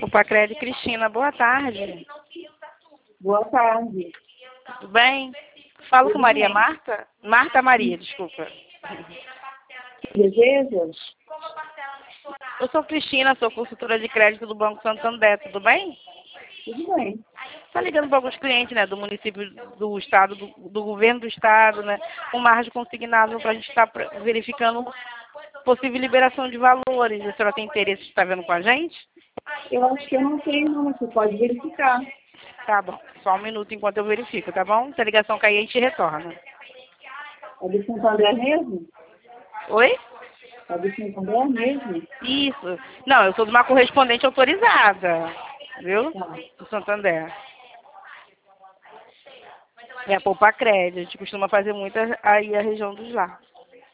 Pacred Cristina, boa tarde. Boa tarde. Tudo bem? Falo com Tudo Maria bem. Marta? Marta Maria, desculpa. Desejas? Eu sou Cristina, sou consultora de crédito do Banco Santander, tudo bem? Tudo bem. Está ligando para alguns clientes, né, do município, do estado, do governo do estado, né, com margem consignável para a gente estar verificando possível liberação de valores. A senhora tem interesse de estar vendo com a gente? Eu acho que eu não tenho, não, mas você pode verificar. Tá bom, só um minuto enquanto eu verifico, tá bom? Se a ligação cair, a gente retorna. É do Santander mesmo? Oi? É do Santander mesmo? Isso. Não, eu sou de uma correspondente autorizada, viu? Tá. Do Santander. É a Poupa Crédito, a gente costuma fazer muito aí a região dos lagos.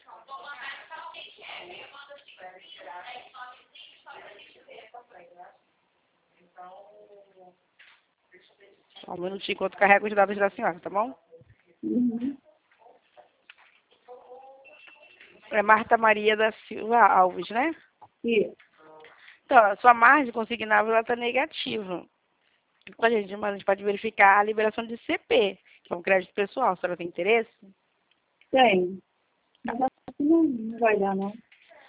Só um minutinho enquanto carrega os dados da senhora, tá bom? Uhum. É Marta Maria da Silva Alves, né? Isso. Então, a sua margem consignável está negativa. Com a gente, mas a gente pode verificar a liberação de CP, que é um crédito pessoal. A senhora tem interesse? Tem. Mas acho que não vai dar, não.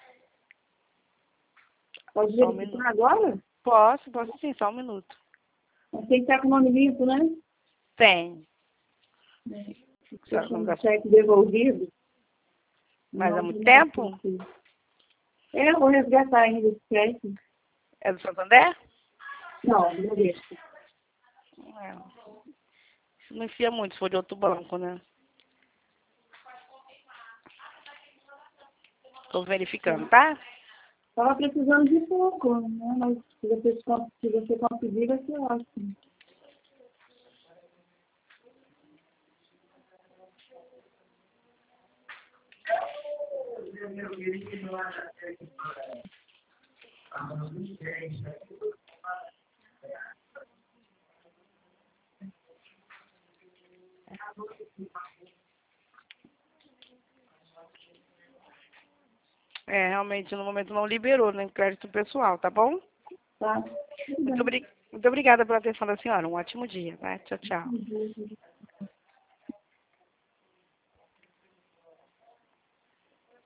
Pode Só um minuto. verificar agora? Posso sim, só um minuto. Mas tem que estar com o nome limpo, né? Tem. Deixa um cheque devolvido. Mas há Não, muito não tempo? consigo. Eu vou resgatar ainda esse cheque. É do Santander? Não, não deixo. É. Isso não enfia muito se for de outro banco, né? Estou verificando, tá? Estava precisando de pouco, né? Mas se você conseguir, vai ser ótimo. É, realmente no momento não liberou, né? Crédito pessoal, tá bom? Tá? Muito obrigada pela atenção da senhora. Um ótimo dia, tá? Tchau, tchau. Tudo bem.